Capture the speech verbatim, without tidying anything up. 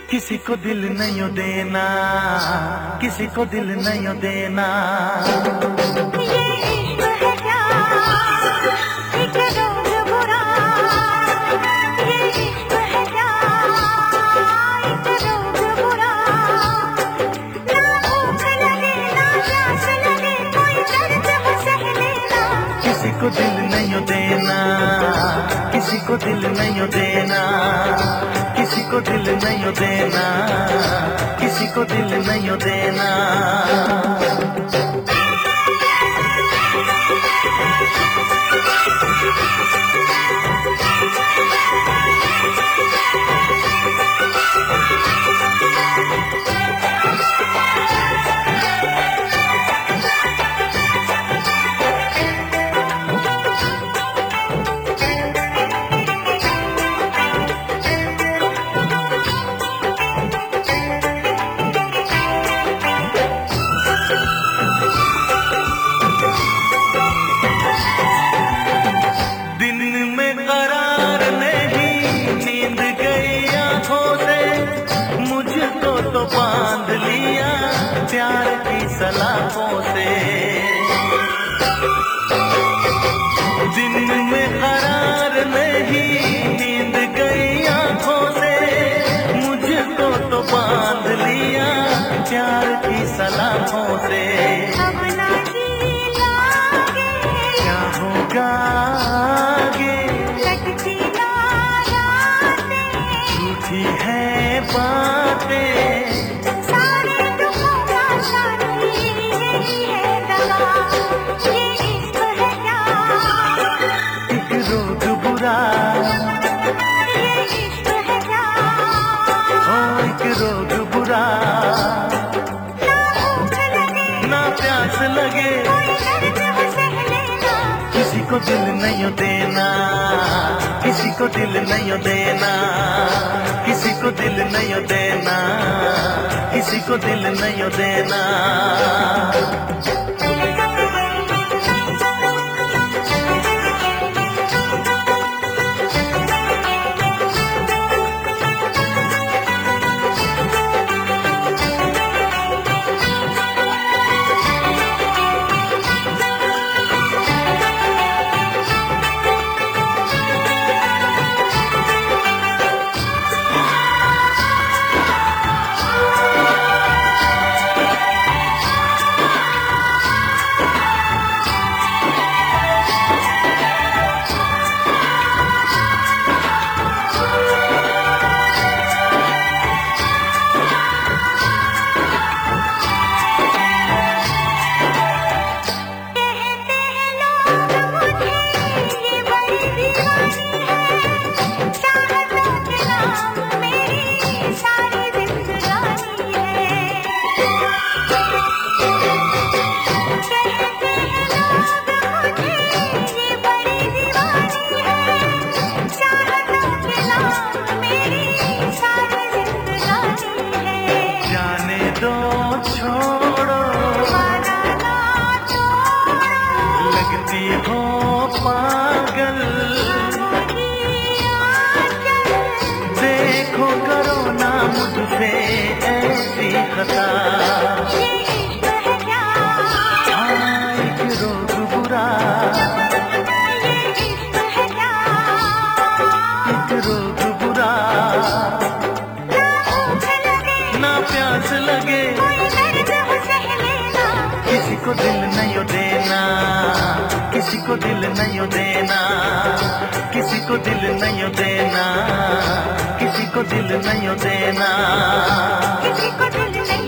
किसी को दिल नहीं देना, किसी को दिल नहीं देना। ये इश्क है क्या, एक रोग बुरा। ये इश्क है क्या, एक रोग बुरा। ना भूख लगे ना प्यास लगे, कोई दर्द वो सह लेना। किसी को दिल नहीं देना, किसी को दिल नहीं देना, किसी को दिल नहीं देना, किसी को दिल नहीं देना। तो बांध लिया प्यार की सलाखों से, दिन में करार नहीं, नींद गई आंखों से। मुझको तो बांध लिया प्यार की सलाखों से। अब ना जी लागे, क्या होगा आगे, कटती ना रातें, झूठी है बातें। रोग बुरा, ना प्यास लगे, किसी को दिल नहीं देना, किसी को दिल नहीं देना, किसी को दिल नहीं देना, किसी को दिल नहीं देना। ऐसी खता ये इश्क है क्या, हाँ एक रोग बुरा। ये इश्क है क्या, एक रोग बुरा। ना भूख लगे ना प्यास लगे, कोई दर्द वो सह लेना। किसी को दिल नहीं देना, किसी को दिल नहीं देना, किसी को दिल नहीं देना, किसी को दिल नहीं देना, किसी को दिल नहीं